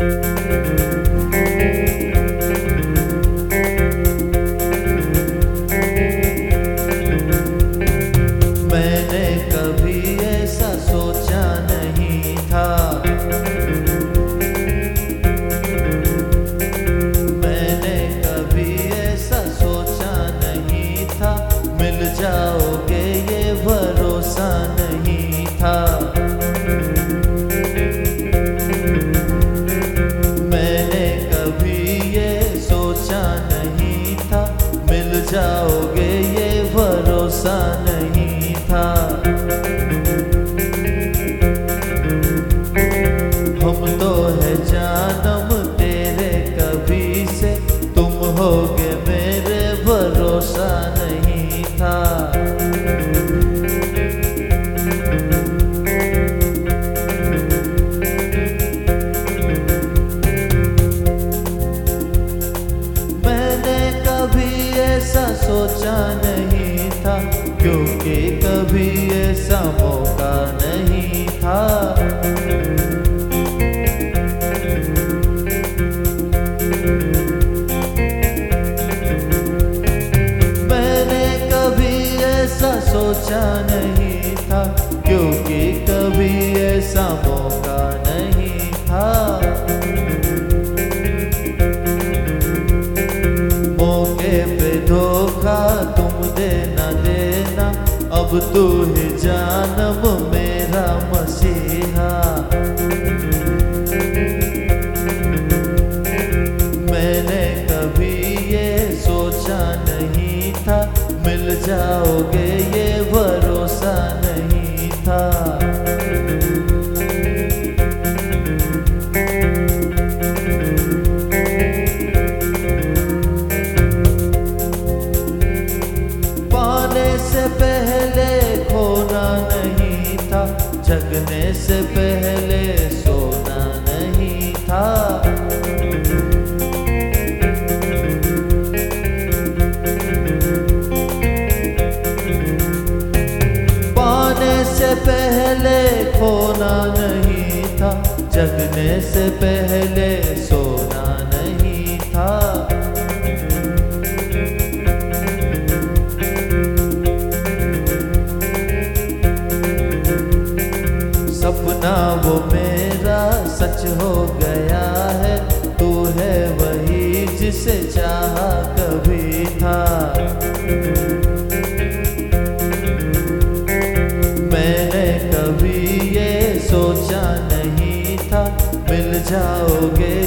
मैंने कभी ऐसा सोचा नहीं था, मैंने कभी ऐसा सोचा नहीं था, मिल जाओगे ये भरोसा नहीं था। मैंने कभी ये सोचा नहीं था, मिल जाओगे ये भरोसा नहीं था। हम तो है जानम तेरे कभी से, तुम होगे मेरे भरोसा नहीं था। मैंने कभी ऐसा सोचा नहीं था, क्योंकि कभी ऐसा मौका नहीं था। मैंने कभी ऐसा सोचा नहीं था, क्योंकि कभी ऐसा मौका नहीं था। मौके पे धोखा तुम देना देना, अब तू ही जानम मेरा मसीहा। मैंने कभी ये सोचा नहीं था, मिल जाओगे ये भरोसा नहीं था। पाने से पहले खोना नहीं था, जगने से पहले सोना नहीं था। पाने से पहले खोना नहीं था, जगने से पहले सोना नहीं था। सपना वो मेरा सच हो गया है, तू है वही जिसे चाहा कभी था। मैंने कभी ये सोचा नहीं था, मिल जाओगे